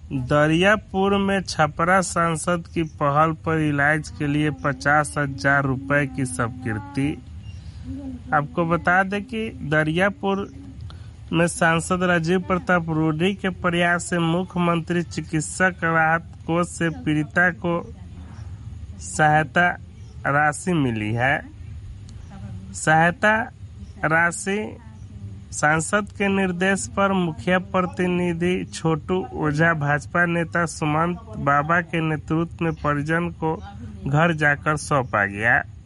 दरियापुर में छपरा सांसद की पहल पर इलाज के लिए 50,000 रुपए की स्वीकृति। आपको बता दें कि दरियापुर में सांसद राजीव प्रताप रूडी के प्रयास से मुख्यमंत्री चिकित्सक राहत कोष से पीड़िता को सहायता राशि मिली है। सहायता राशि सांसद के निर्देश पर मुखिया प्रतिनिधि छोटू ओझा, भाजपा नेता सुमंत बाबा के नेतृत्व में परिजन को घर जाकर सौंपा गया।